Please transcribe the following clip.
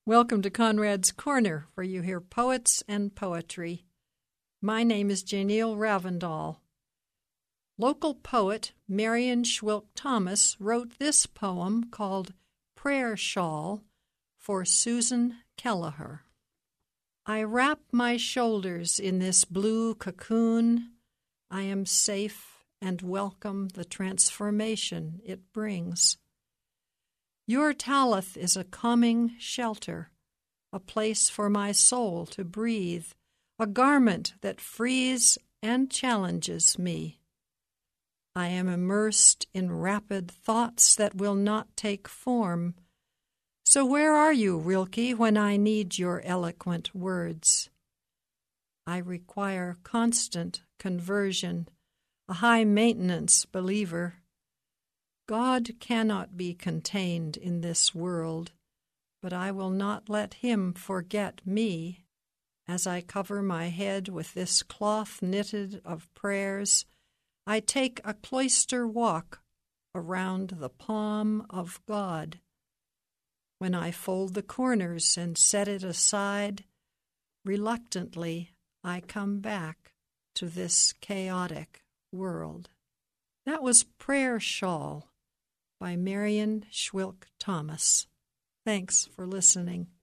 Welcome to Conrad's Corner, where you hear poets and poetry. My name is Janiel Ravendal. Local poet Marion Schwilk Thomas wrote this poem called Prayer Shawl for Susan Kelleher. I wrap my shoulders in this blue cocoon. I am safe and welcome the transformation it brings. Your Talleth is a calming shelter, a place for my soul to breathe, a garment that frees and challenges me. I am immersed in rapid thoughts that will not take form. So where are you, Rilke, when I need your eloquent words? I require constant conversion, a high-maintenance believer. God cannot be contained in this world, but I will not let him forget me. As I cover my head with this cloth knitted of prayers, I take a cloister walk around the palm of God. When I fold the corners and set it aside, reluctantly I come back to this chaotic world. That was Prayer Shawl by Marion Schwilk Thomas. Thanks for listening.